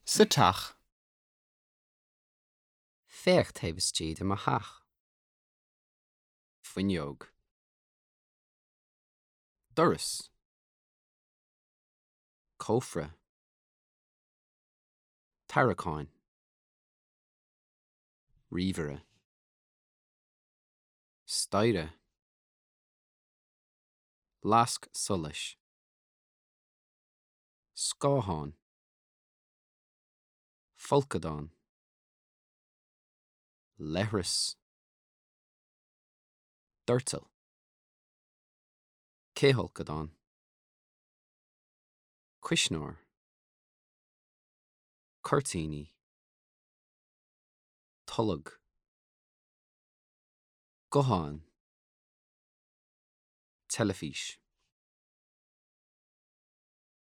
Satach. Fecht hefys tíad am a hach. Fuinneog. Doris. Cofra. Tarracoin. Rivera. Stoire. Lask Sulish. Scáhan. Folkadon. Lehris. Dirtle. Keholkadon. Quishnor. Curtini. Tullug. Gohan. Telefish.